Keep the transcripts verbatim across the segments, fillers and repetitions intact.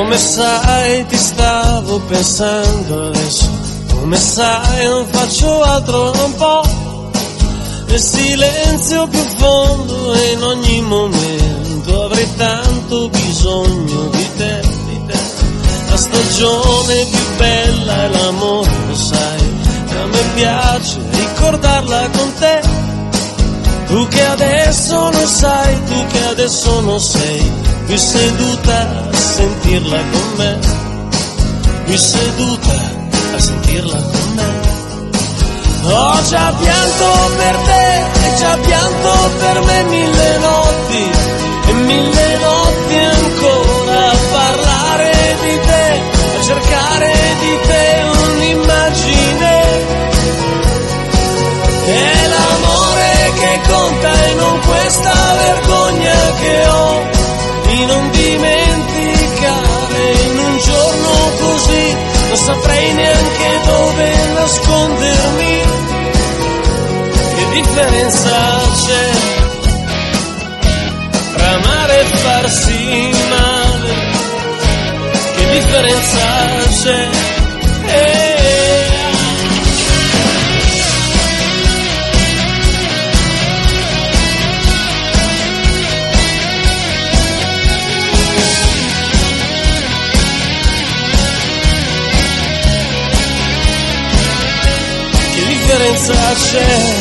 Come sai ti stavo pensando adesso, come sai non faccio altro da un po', nel silenzio più fondo e in ogni momento avrei tanto bisogno di te, di te. La stagione più bella è l'amore, lo sai, e a me piace ricordarla con te. Tu che adesso non sai, tu che adesso non sei più seduta a sentirla con me, più seduta a sentirla con me. Ho già pianto per te e già pianto per me mille notti e mille notti ancora a parlare di te, a cercare di te un'immagine. È l'amore che conta e non questa vergogna che ho di non dimenticare. In un giorno così non saprei neanche dove nascondermi. Che differenza c'è tra amare e farsi male? Che differenza c'è? Eh. Che differenza c'è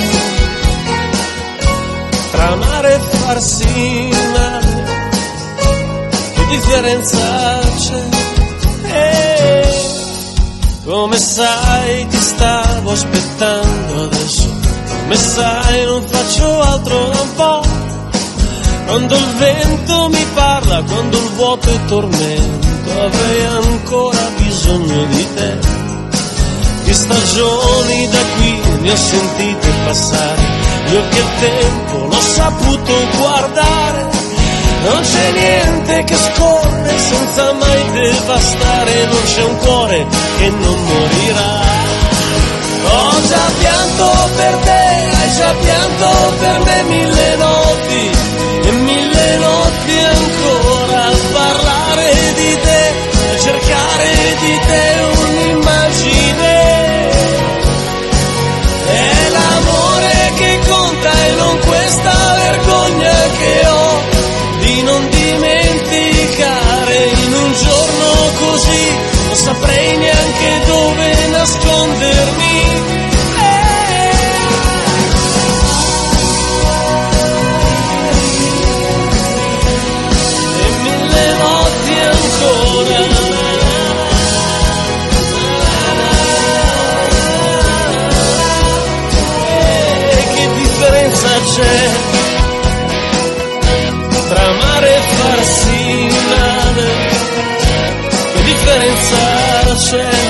tra amare e farsi male? Che differenza c'è? Eh, come sai ti stavo aspettando adesso, come sai non faccio altro da un po', quando il vento mi parla, quando il vuoto è tormento, avrei ancora bisogno di te. Che stagioni da qui ne ho sentite passare, io che tempo l'ho saputo guardare. Non c'è niente che scorre senza mai devastare, non c'è un cuore che non morirà. Ho già pianto per te, hai già pianto per me mille notti e mille notti ancora a parlare di te, a cercare di te un'immagine. È l'amore che conta e non questa vergogna che ho di non dimenticare. In un giorno così non saprei neanche dove nascondermi. E mille notti ancora. C'è tra amare e farsi male? Che differenza c'è?